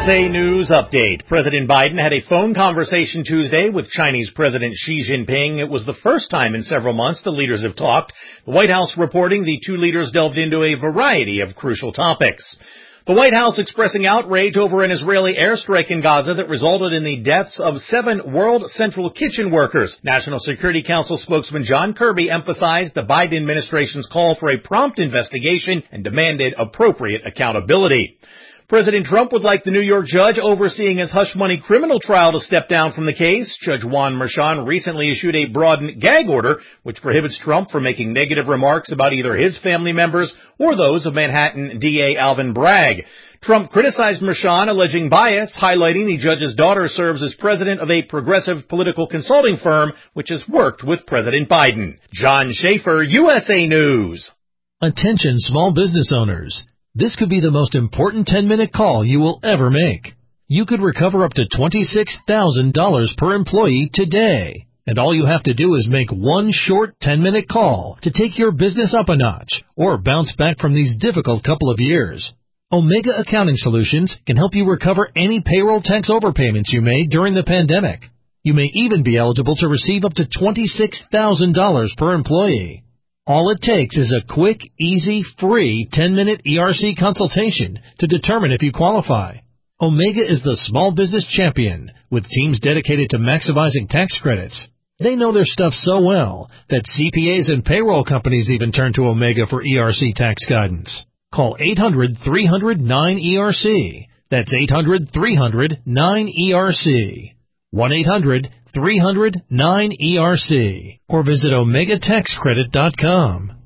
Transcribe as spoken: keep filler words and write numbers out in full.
S A News Update. President Biden had a phone conversation Tuesday with Chinese President Xi Jinping. It was the first time in several months the leaders have talked. The White House reporting the two leaders delved into a variety of crucial topics. The White House expressing outrage over an Israeli airstrike in Gaza that resulted in the deaths of seven World Central Kitchen workers. National Security Council spokesman John Kirby emphasized the Biden administration's call for a prompt investigation and demanded appropriate accountability. President Trump would like the New York judge overseeing his hush money criminal trial to step down from the case. Judge Juan Merchan recently issued a broadened gag order, which prohibits Trump from making negative remarks about either his family members or those of Manhattan D A Alvin Bragg. Trump criticized Merchan, alleging bias, highlighting the judge's daughter serves as president of a progressive political consulting firm, which has worked with President Biden. John Schaefer, U S A News. Attention small business owners. This could be the most important ten-minute call you will ever make. You could recover up to twenty-six thousand dollars per employee today. And all you have to do is make one short ten-minute call to take your business up a notch or bounce back from these difficult couple of years. Omega Accounting Solutions can help you recover any payroll tax overpayments you made during the pandemic. You may even be eligible to receive up to twenty-six thousand dollars per employee. All it takes is a quick, easy, free ten-minute E R C consultation to determine if you qualify. Omega is the small business champion with teams dedicated to maximizing tax credits. They know their stuff so well that C P As and payroll companies even turn to Omega for E R C tax guidance. Call eight hundred, three hundred, nine E R C. That's eight hundred, three hundred, nine E R C. one eight hundred, three hundred, nine E R C or visit omega tax credit dot com.